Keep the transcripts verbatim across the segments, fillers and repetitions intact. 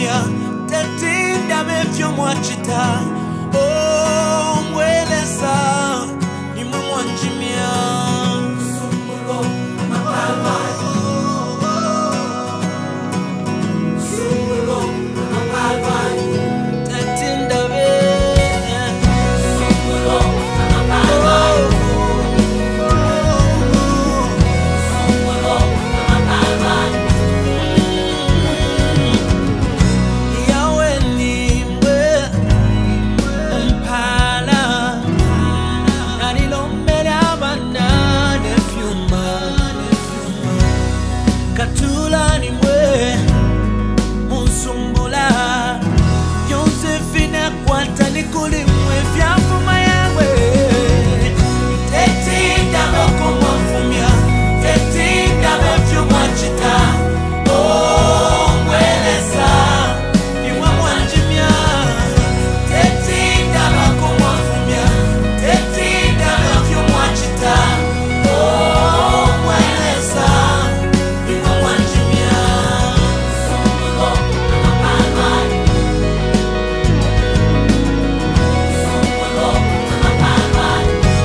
mwamfumia tetinda mefyo mwachita oh mwelesa ni mwanjimia sumbulo mapalwa sumbulo mapalwa tetinda be sumbulo mapalwa sumbulo mapalwa yawe ni mwe mpala nanilombele abana nefyuma katula ni mwe musumbula Josephine kwata nikuli mwe vyafuma yawe tetinda moko mwafumia tetinda mefyo mwachita oh mwelesa ni mwanjimia tetinda moko mwafumia tetinda mefyo mwachita oh mwelesa ni mwanjimia sumbulo mapalwa sumbulo mapalwa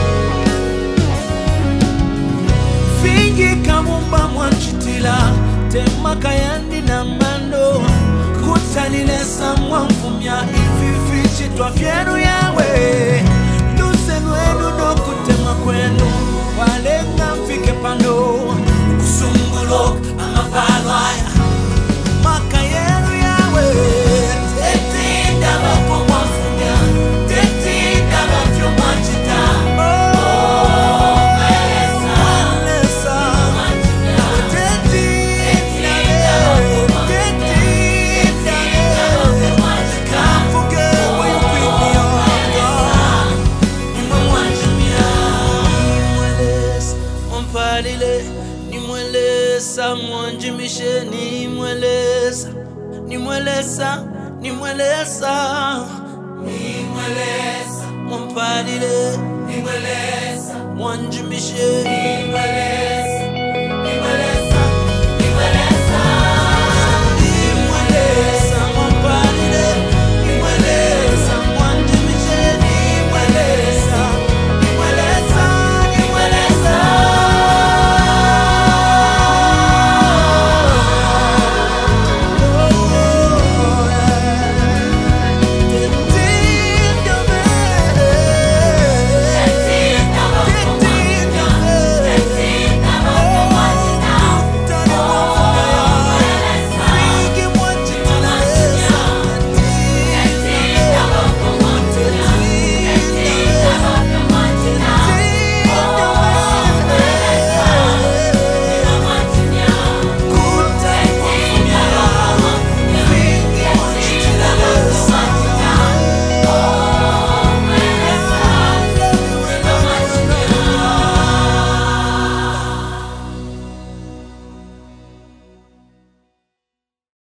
fingi kamumba mwanchitila temaka yandi na mando kutalilesa mwamfumya ififichitwa vyenu yawe lusenu enu no kutema kwenu walenga mfike pando kusumbulo amapalwa maka yenu yawe tetinda mako mwamfumya tetinda mafyo mwachita oh mwelesa mwelesa tetinda tetinda kafuke wipinyo ni mwanjimia mwelesa mpalile ni mwelesa mwanjimishe ni mwelesa ni mwelesa ni mwelesa ni mwelesa mpalile ni mwelesa mwanjimishe ni mwelesa